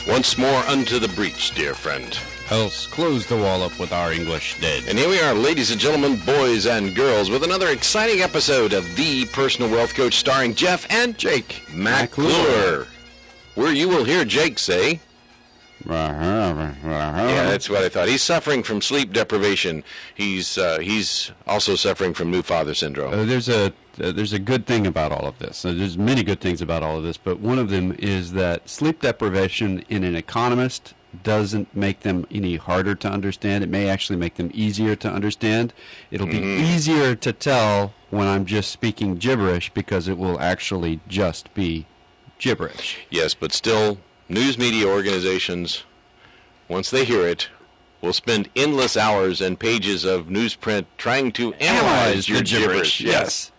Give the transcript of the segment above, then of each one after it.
Once more unto the breach, dear friend. Else close the wall up with our English dead. And here we are, ladies and gentlemen, boys and girls, with another exciting episode of The Personal Wealth Coach, starring Jeff and Jake McClure, where you will hear Jake say, yeah, that's what I thought. He's suffering from sleep deprivation. He's also suffering from new father syndrome. There's a good thing about all of this. There's many good things about all of this, but one of them is that sleep deprivation in an economist doesn't make them any harder to understand. It may actually make them easier to understand. It'll be easier to tell when I'm just speaking gibberish because it will actually just be gibberish. Yes, but still, news media organizations, once they hear it, will spend endless hours and pages of newsprint trying to analyze your gibberish. Yes.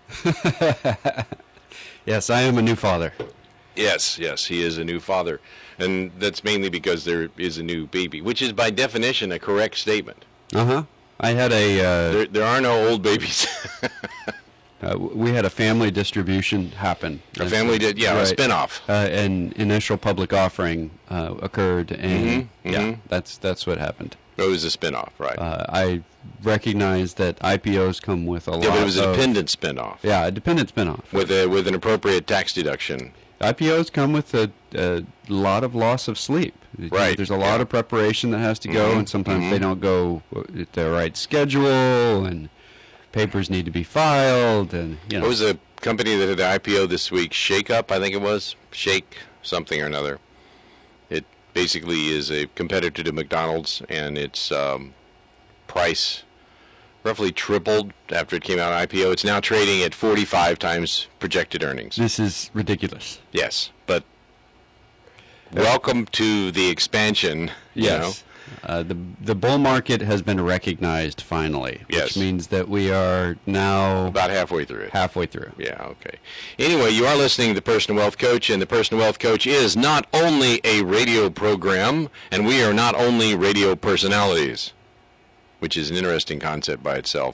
Yes, I am a new father. Yes, he is a new father. And that's mainly because there is a new baby, which is by definition a correct statement. Uh-huh. I had a... There are no old babies. We had a family distribution happen. A spinoff. An initial public offering occurred, and that's what happened. It was a spinoff, right? I recognize that IPOs come with a lot. Yeah, but it was a dependent spinoff. Yeah, a dependent spinoff with an appropriate tax deduction. IPOs come with a lot of loss of sleep. Right. There's a lot of preparation that has to go, and sometimes they don't go at the right schedule, and papers need to be filed, and It was a company that had an IPO this week, Shake Up, I think it was. Shake something or another. It basically is a competitor to McDonald's, and its price roughly tripled after it came out on IPO. It's now trading at 45 times projected earnings. This is ridiculous. Yes, but welcome to the expansion. Yes. The bull market has been recognized finally, which means that we are now about halfway through it. Yeah, okay. Anyway, you are listening to The Personal Wealth Coach, and The Personal Wealth Coach is not only a radio program, and we are not only radio personalities, which is an interesting concept by itself.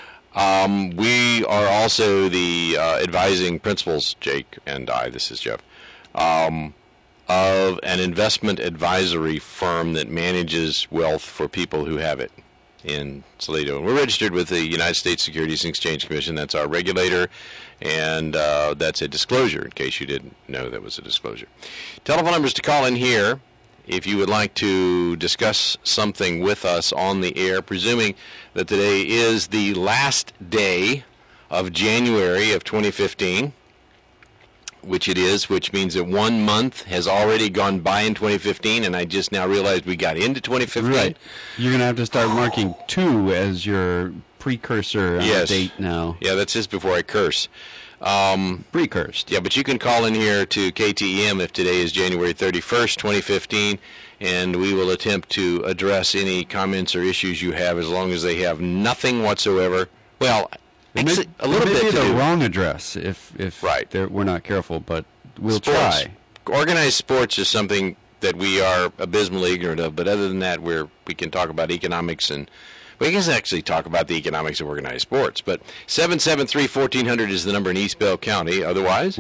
We are also the advising principals, Jake and I, this is Jeff, of an investment advisory firm that manages wealth for people who have it in Salado. And we're registered with the United States Securities and Exchange Commission. That's our regulator, and that's a disclosure, in case you didn't know that was a disclosure. Telephone numbers to call in here if you would like to discuss something with us on the air, presuming that today is the last day of January of 2015, which it is, which means that 1 month has already gone by in 2015, and I just now realized we got into 2015. Right. You're going to have to start marking 2 as your precursor date now. Yeah, that's just before I curse. Pre-cursed. Yeah, but you can call in here to KTEM if today is January 31st, 2015, and we will attempt to address any comments or issues you have as long as they have nothing whatsoever. Well, a little bit to the do. Wrong address if we're not careful, but we'll try. Organized sports is something that we are abysmally ignorant of, but other than that, we can talk about economics, and we can actually talk about the economics of organized sports. But 773-1400 is the number in East Bell County. Otherwise,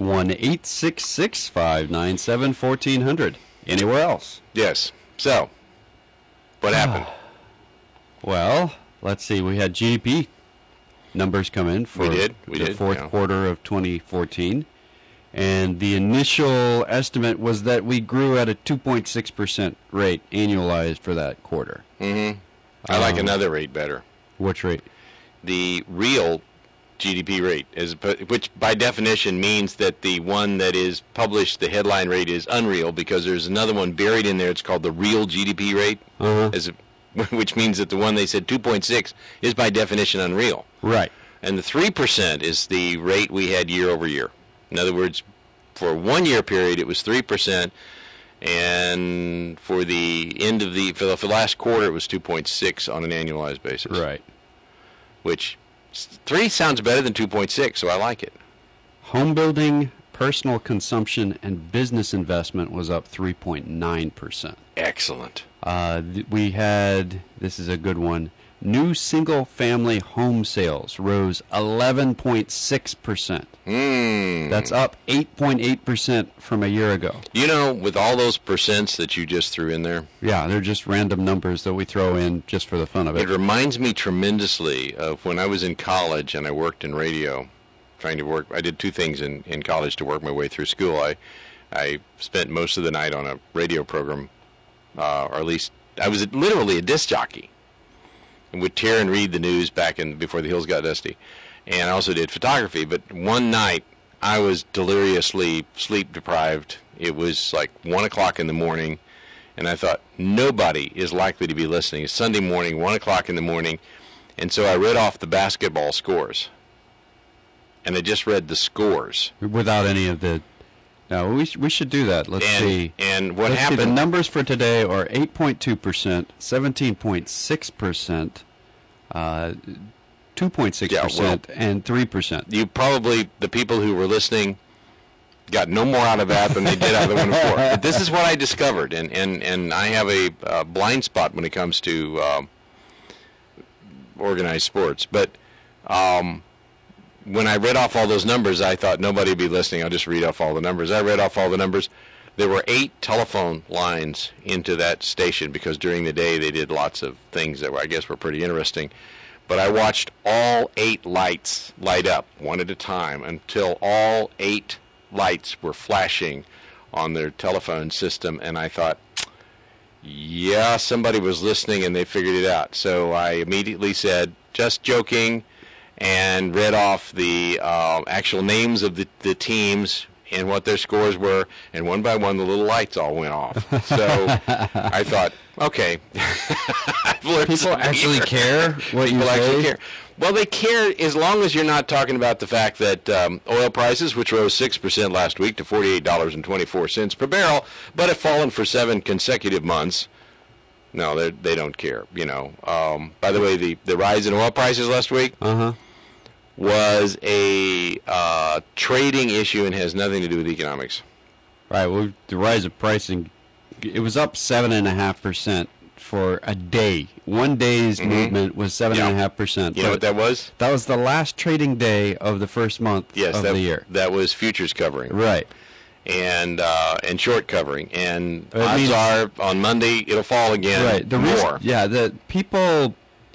1-866-597-1400. Anywhere else? Yes. So, what happened? Well, let's see. We had GDP numbers come in for the fourth quarter of 2014, and the initial estimate was that we grew at a 2.6% rate annualized for that quarter. Mm-hmm. I like another rate better. Which rate? The real GDP rate, which by definition means that the one that is published, the headline rate, is unreal, because there's another one buried in there. It's called the real GDP rate, which means that the one they said 2.6 is by definition unreal. Right. And the 3% is the rate we had year over year. In other words, for a 1 year period, it was 3%. And for the end of for the last quarter, it was 2.6 on an annualized basis. Right. Which 3 sounds better than 2.6, so I like it. Home building, personal consumption, and business investment was up 3.9%. Excellent. We had, this is a good one, New single-family home sales rose 11.6%. That's up 8.8% from a year ago. You know, with all those percents that you just threw in there. Yeah, they're just random numbers that we throw in just for the fun of it. It reminds me tremendously of when I was in college and I worked in radio, trying to work. I did two things in college to work my way through school. I spent most of the night on a radio program, or at least I was literally a disc jockey, and would tear and read the news before the hills got dusty. And I also did photography. But one night, I was deliriously sleep deprived. It was like 1 o'clock in the morning, and I thought, nobody is likely to be listening. It's Sunday morning, 1 o'clock in the morning, and so I read off the basketball scores. And I just read the scores. Without any of the... No, we should do that. Let's see. And what happened... See, the numbers for today are 8.2%, 17.6%, 2.6%, and 3%. You probably, the people who were listening, got no more out of that than they did out of the one before. But this is what I discovered, and I have a blind spot when it comes to organized sports. But when I read off all those numbers, I thought nobody would be listening. I'll just read off all the numbers. I read off all the numbers. There were 8 telephone lines into that station because during the day they did lots of things that I guess were pretty interesting. But I watched all 8 lights light up one at a time until all 8 lights were flashing on their telephone system, and I thought, yeah, somebody was listening and they figured it out. So I immediately said, just joking, and read off the actual names of the teams and what their scores were, and one by one the little lights all went off. So I thought, okay. People actually care what you say? Care. Well, they care as long as you're not talking about the fact that oil prices, which rose 6% last week to $48.24 per barrel, but have fallen for 7 consecutive months. No, they don't care, you know. By the way, the rise in oil prices last week was a trading issue and has nothing to do with economics. Right. Well, the rise of pricing, it was up 7.5% for a day. One day's movement was 7.5%. You know what that was? That was the last trading day of the first month of the year. That was futures covering. Right. And short covering. And odds are on Monday it'll fall again. Right. The people...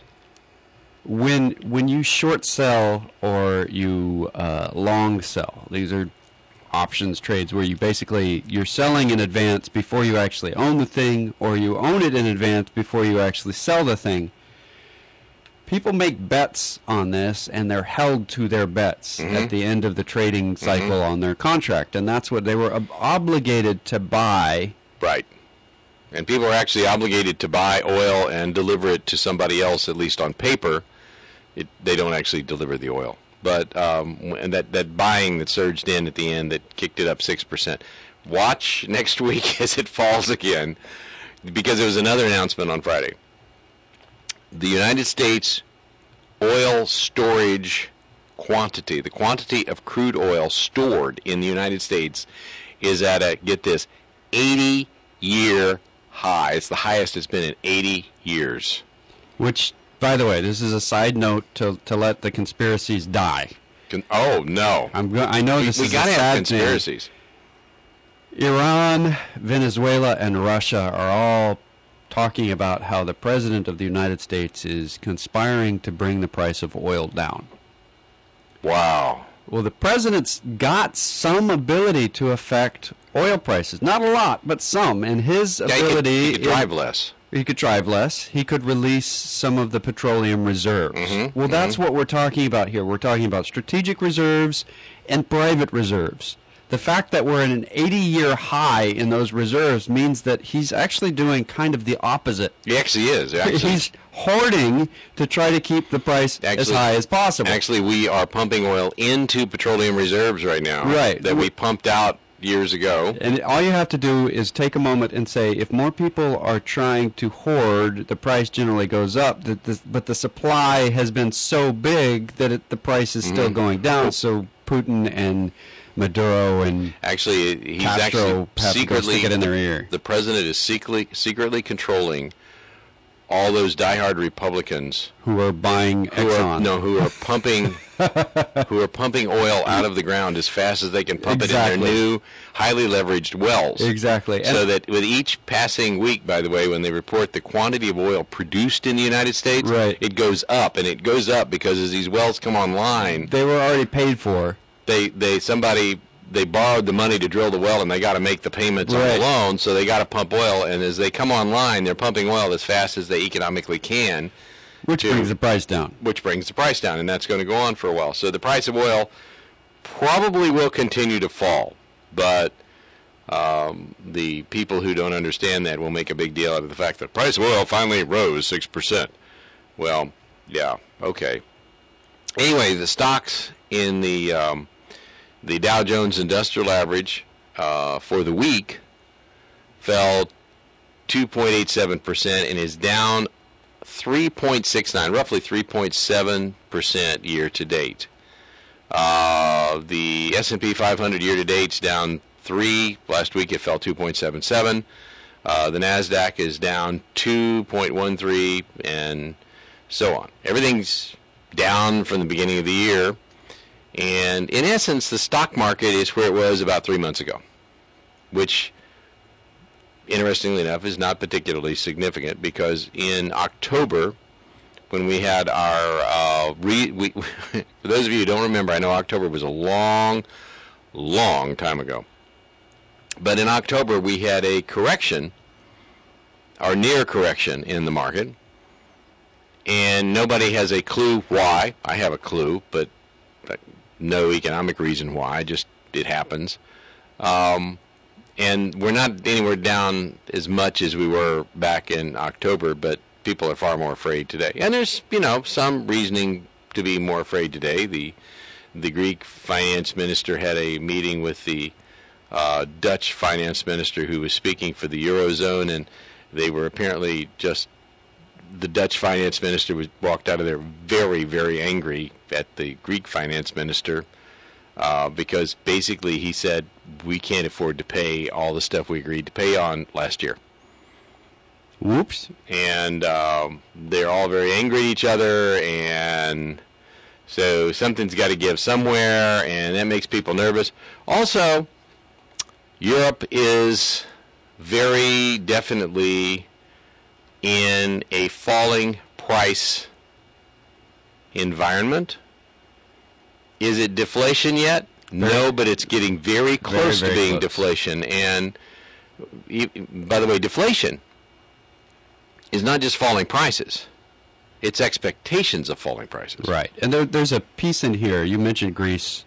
When you short sell or you long sell, these are options trades where you're selling in advance before you actually own the thing, or you own it in advance before you actually sell the thing. People make bets on this, and they're held to their bets at the end of the trading cycle on their contract, and that's what they were obligated to buy. Right. And people are actually obligated to buy oil and deliver it to somebody else, at least on paper. They don't actually deliver the oil. But and that buying that surged in at the end that kicked it up 6%. Watch next week as it falls again, because there was another announcement on Friday. The United States oil storage quantity, the quantity of crude oil stored in the United States is at a, get this, 80-year high. It's the highest it's been in 80 years. Which, by the way, this is a side note to let the conspiracies die. Oh, no. I know this is a sad thing. We got to have conspiracies. Iran, Venezuela, and Russia are all talking about how the President of the United States is conspiring to bring the price of oil down. Wow. Well, the President's got some ability to affect oil prices. Not a lot, but some. And his ability... He could drive less. He could drive less. He could release some of the petroleum reserves. Well, that's what we're talking about here. We're talking about strategic reserves and private reserves. The fact that we're at an 80-year high in those reserves means that he's actually doing kind of the opposite. He actually is. He's hoarding to try to keep the price as high as possible. Actually, we are pumping oil into petroleum reserves right now. Right. That we pumped out years ago. And all you have to do is take a moment and say, if more people are trying to hoard, the price generally goes up. But the supply has been so big that the price is still going down. So Putin and Maduro and actually, he's Castro actually secretly get in their ear. The president is secretly controlling all those diehard Republicans who are buying Exxon. who are pumping oil out of the ground as fast as they can pump it in their new highly leveraged wells. Exactly. So that with each passing week, by the way, when they report the quantity of oil produced in the United States, it goes up, and it goes up because as these wells come online, they were already paid for. They borrowed the money to drill the well, and they got to make the payments on the loan, so they got to pump oil. And as they come online, they're pumping oil as fast as they economically can. Which brings the price down. Which brings the price down, and that's going to go on for a while. So the price of oil probably will continue to fall, but the people who don't understand that will make a big deal out of the fact that the price of oil finally rose 6%. Well, yeah, okay. Anyway, the stocks in the Dow Jones Industrial Average for the week fell 2.87% and is down 3.69, roughly 3.7% year to date. The S&P 500 year to date is down 3. Last week it fell 2.77. The NASDAQ is down 2.13, and so on. Everything's down from the beginning of the year. And in essence, the stock market is where it was about 3 months ago, which, interestingly enough, is not particularly significant because in October, when we had our, for those of you who don't remember, I know October was a long, long time ago. But in October, we had a correction, or near correction in the market, and nobody has a clue why. I have a clue, but no economic reason why, just it happens. And we're not anywhere down as much as we were back in October, but people are far more afraid today. And there's, some reasoning to be more afraid today. The Greek finance minister had a meeting with the Dutch finance minister who was speaking for the Eurozone, and they were apparently the Dutch finance minister walked out of there very, very angry at the Greek finance minister because basically he said, we can't afford to pay all the stuff we agreed to pay on last year. Whoops. And they're all very angry at each other, and so something's got to give somewhere, and that makes people nervous. Also, Europe is very definitely in a falling price environment. Is it deflation yet? No, but it's getting very close to being deflation. And by the way, deflation is not just falling prices. It's expectations of falling prices. Right. And there's a piece in here. You mentioned Greece.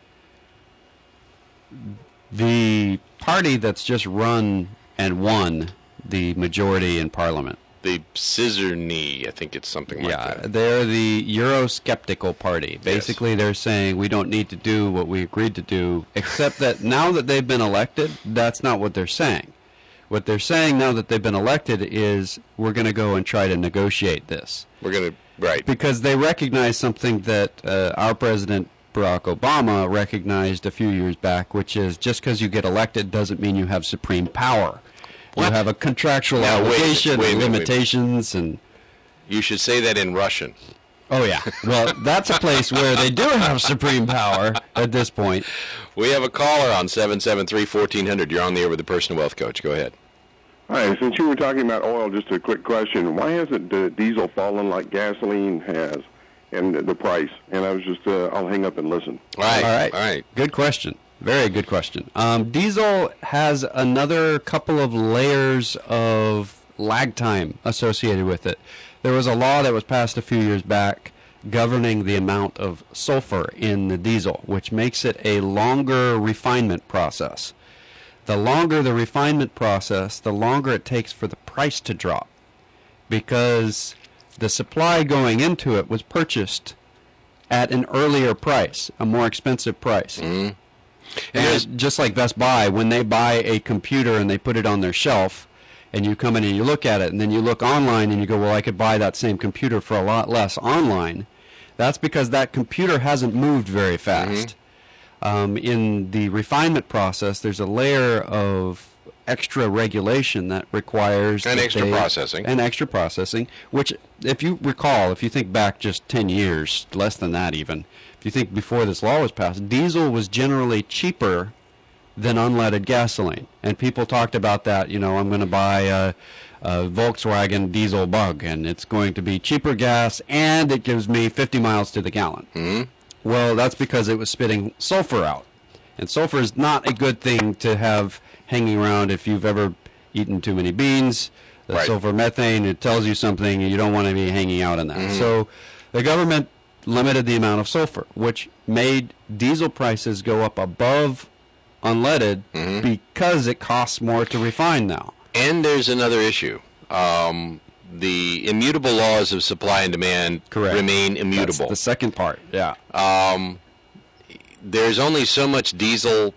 The party that's just run and won the majority in Parliament. The Scissor-knee, I think it's something like that. Yeah, they're the Eurosceptical party. Basically, they're saying we don't need to do what we agreed to do, except that now that they've been elected, that's not what they're saying. What they're saying now that they've been elected is we're going to go and try to negotiate this. We're going to, right. Because they recognize something that our president, Barack Obama, recognized a few years back, which is just because you get elected doesn't mean you have supreme power. What? You have a contractual obligation and limitations. And you should say that in Russian. Oh, yeah. Well, that's a place where they do have supreme power at this point. We have a caller on 773-1400. You're on the air with the Personal Wealth Coach. Go ahead. Hi. Since you were talking about oil, just a quick question. Why hasn't diesel fallen like gasoline has and the price? And I was just, I'll hang up and listen. All right. Good question. Very good question. Diesel has another couple of layers of lag time associated with it. There was a law that was passed a few years back governing the amount of sulfur in the diesel, which makes it a longer refinement process. The longer the refinement process, the longer it takes for the price to drop, because the supply going into it was purchased at an earlier price, a more expensive price. Mm-hmm. And just like Best Buy, when they buy a computer and they put it on their shelf, and you come in and you look at it, and then you look online and you go, well, I could buy that same computer for a lot less online. That's because that computer hasn't moved very fast. Mm-hmm. In the refinement process, there's a layer of extra regulation that requires and extra processing. And extra processing, which, if you recall, if you think back just 10 years, less than that even, if you think before this law was passed, diesel was generally cheaper than unleaded gasoline. And people talked about that, I'm going to buy a Volkswagen diesel Bug, and it's going to be cheaper gas, and it gives me 50 miles to the gallon. Mm-hmm. Well, that's because it was spitting sulfur out. And sulfur is not a good thing to have hanging around if you've ever eaten too many beans. The right. Sulfur methane, it tells you something, and you don't want to be hanging out in that. Mm-hmm. So the government limited the amount of sulfur, which made diesel prices go up above unleaded because it costs more to refine now. And there's another issue. The immutable laws of supply and demand remain immutable. That's the second part, yeah. There's only so much diesel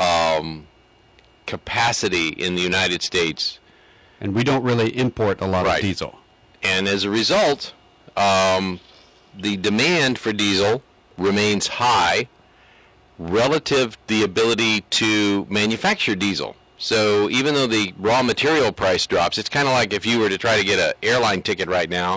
capacity in the United States. And we don't really import a lot of diesel. And as a result, the demand for diesel remains high relative to the ability to manufacture diesel. So even though the raw material price drops, it's kind of like if you were to try to get an airline ticket right now,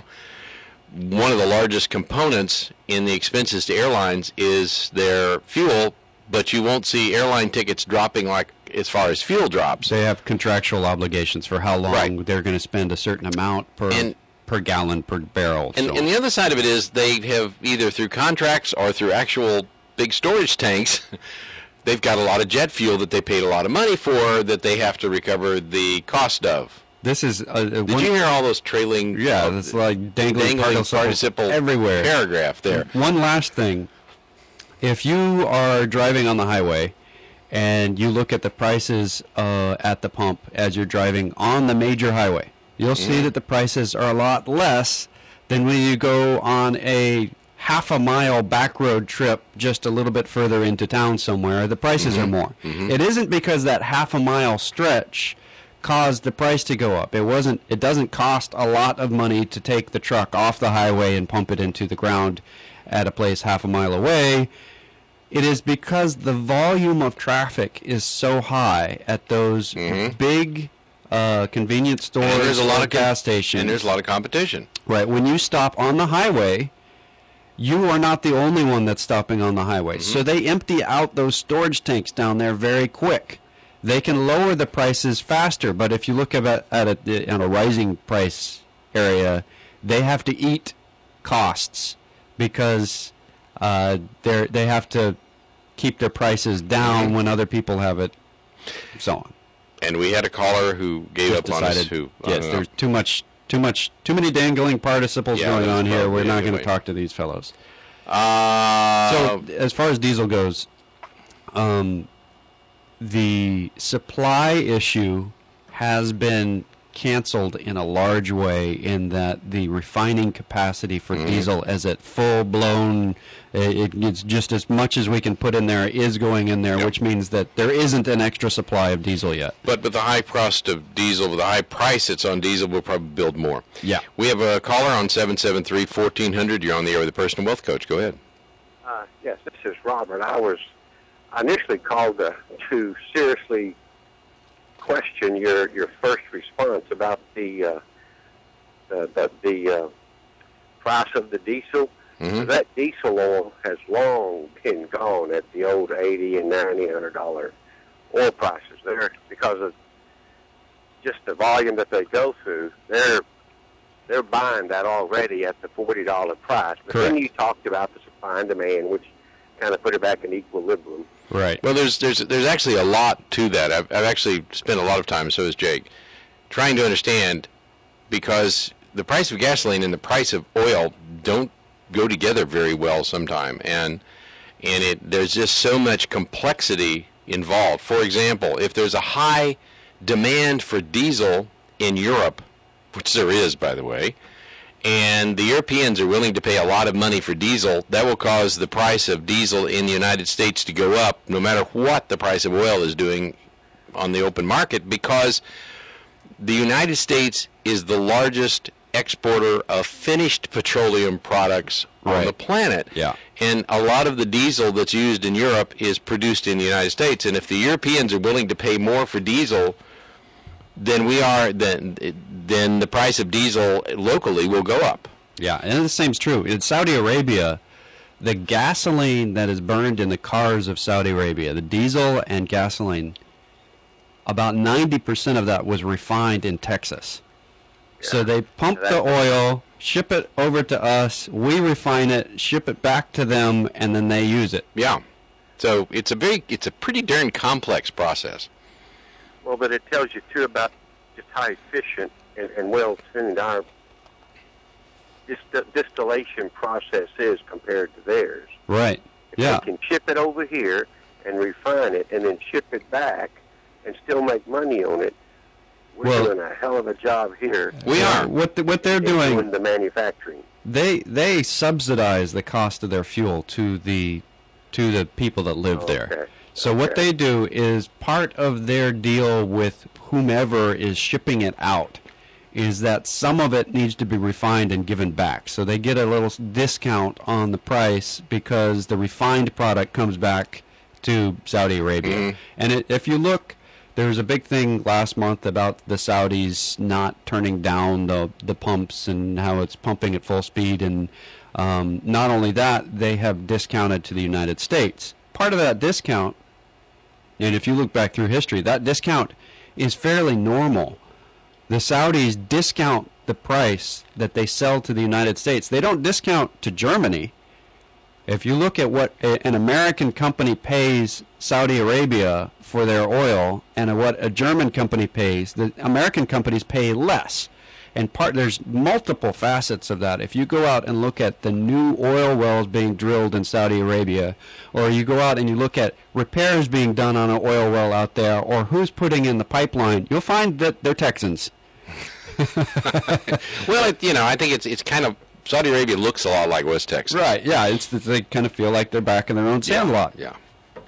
one of the largest components in the expenses to airlines is their fuel, but you won't see airline tickets dropping like as far as fuel drops. They have contractual obligations for how long they're going to spend a certain amount per gallon, per barrel. And the other side of it is they have either through contracts or through actual big storage tanks, they've got a lot of jet fuel that they paid a lot of money for that they have to recover the cost of. This is Did you hear all those trailing? Yeah, it's like dangling participle everywhere paragraph there. One last thing. If you are driving on the highway and you look at the prices at the pump as you're driving on the major highway, you'll see that the prices are a lot less than when you go on a half-a-mile back road trip just a little bit further into town somewhere. The prices are more. It isn't because that half-a-mile stretch caused the price to go up. It doesn't cost a lot of money to take the truck off the highway and pump it into the ground at a place half a mile away. It is because the volume of traffic is so high at those big convenience stores, and there's a lot of gas stations. And there's a lot of competition. Right. When you stop on the highway, you are not the only one that's stopping on the highway. So they empty out those storage tanks down there very quick. They can lower the prices faster, but if you look at it on a rising price area, they have to eat costs because they have to keep their prices down when other people have it, so on. And we had a caller who gave up on us. There's too many dangling participles going on here. We're not going to talk to these fellows. So as far as diesel goes, the supply issue has been canceled in a large way in that the refining capacity for diesel is at full-blown, it's just as much as we can put in there is going in there, which means that there isn't an extra supply of diesel yet. But with the high cost of diesel, with the high price that's on diesel, we'll probably build more. Yeah. We have a caller on 773-1400. You're on the air with the Personal Wealth Coach. Go ahead. Yes, this is Robert. I initially called to seriously question your first response about the price of the diesel. That diesel oil has long been gone at the old $80 and $90 oil prices there because of just the volume that they go through. They're buying that already at the $40 price. But then you talked about the supply and demand, which kind of put it back in equilibrium. Right. Well, there's actually a lot to that. I've actually spent a lot of time, so has Jake, trying to understand, because the price of gasoline and the price of oil don't go together very well sometime, and there's just so much complexity involved. For example, if there's a high demand for diesel in Europe, which there is, by the way, and the Europeans are willing to pay a lot of money for diesel, that will cause the price of diesel in the United States to go up no matter what the price of oil is doing on the open market, because the United States is the largest exporter of finished petroleum products on the planet. Yeah. And a lot of the diesel that's used in Europe is produced in the United States. And if the Europeans are willing to pay more for diesel then then the price of diesel locally will go up. Yeah, and the same's true. In Saudi Arabia, the gasoline that is burned in the cars of Saudi Arabia, the diesel and gasoline, about 90% of that was refined in Texas. Yeah. So they pump the oil, ship it over to us, we refine it, ship it back to them, and then they use it. Yeah. So it's a pretty darn complex process. Well, but it tells you too about just how efficient and well tuned our distillation process is compared to theirs. Right. If they can ship it over here and refine it and then ship it back and still make money on it, we're doing a hell of a job here. We are. What they're doing the manufacturing. They subsidize the cost of their fuel to the people that live there. So what they do is part of their deal with whomever is shipping it out is that some of it needs to be refined and given back. So they get a little discount on the price because the refined product comes back to Saudi Arabia. Mm-hmm. And if you look, there was a big thing last month about the Saudis not turning down the pumps and how it's pumping at full speed. And not only that, they have discounted to the United States. Part of that discount, and if you look back through history, that discount is fairly normal. The Saudis discount the price that they sell to the United States. They don't discount to Germany. If you look at what an American company pays Saudi Arabia for their oil and what a German company pays, the American companies pay less. And there's multiple facets of that. If you go out and look at the new oil wells being drilled in Saudi Arabia, or you go out and you look at repairs being done on an oil well out there, or who's putting in the pipeline, you'll find that they're Texans. Well, I think it's kind of, Saudi Arabia looks a lot like West Texas. Right, yeah. They kind of feel like they're back in their own sandlot. Yeah.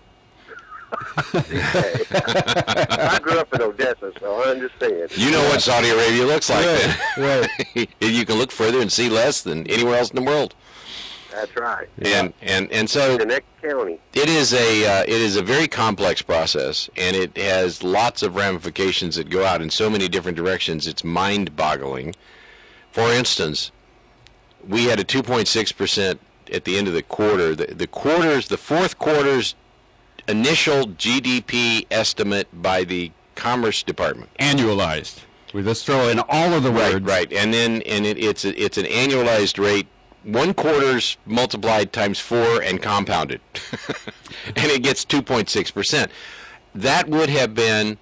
I grew up in Odessa, so I understand. You know what Saudi Arabia looks like, right. You can look further and see less than anywhere else in the world. That's right. And so the next county. It is a very complex process, and it has lots of ramifications that go out in so many different directions. It's mind-boggling. For instance, we had a 2.6% at the end of the quarter. The fourth quarter's initial GDP estimate by the Commerce Department. Annualized. We just throw in all of the words. Right. And then it's an annualized rate. 1 quarter's multiplied times 4 and compounded. And it gets 2.6%. That would have been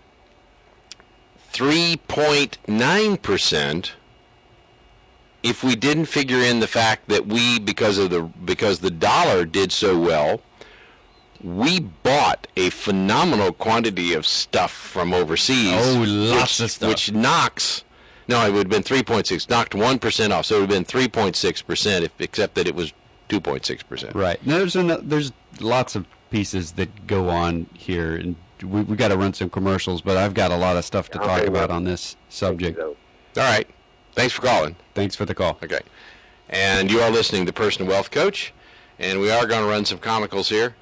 3.9% if we didn't figure in the fact that because the dollar did so well, we bought a phenomenal quantity of stuff from overseas. Oh, lots of stuff. Which knocks... No, it would have been 3.6. Knocked 1% off, so it would have been 3.6%, except that it was 2.6%. Right. Now, there's lots of pieces that go on here, and we got to run some commercials, but I've got a lot of stuff to talk about on this subject. All right. Thanks for calling. Thanks for the call. Okay. And you are listening to Personal Wealth Coach, and we are going to run some commercials here,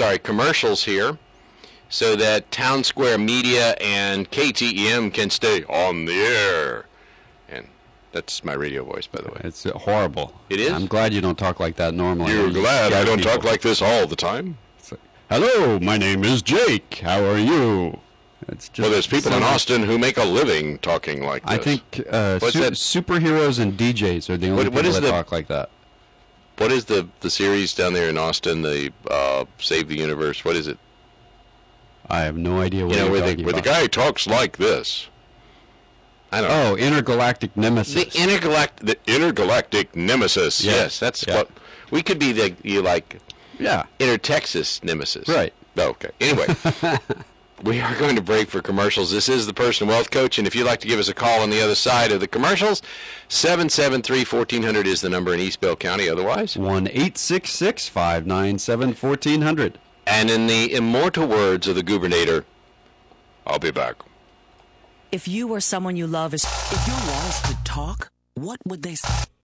so that Town Square Media and KTEM can stay on the air. And that's my radio voice, by the way. It's horrible. It is? I'm glad you don't talk like that normally. You're glad I don't talk like this all the time? Hello, my name is Jake. How are you? There's people in Austin who make a living talking like this. I think superheroes and DJs are the only people that talk like that. What is the series down there in Austin, the Save the Universe? What is it? I have no idea what you're talking about. Where the guy talks like this. I don't know. Oh, Intergalactic Nemesis. The Intergalactic Nemesis. Yes, that's what we could be. Inter-Texas Nemesis. Right. Oh, okay. Anyway, we are going to break for commercials. This is the Personal Wealth Coach, and if you'd like to give us a call on the other side of the commercials, 773-1400 is the number in East Bell County. Otherwise, 1-866-597-1400. And in the immortal words of the Gubernator, I'll be back. If you or someone you love if your walls could talk, what would they say?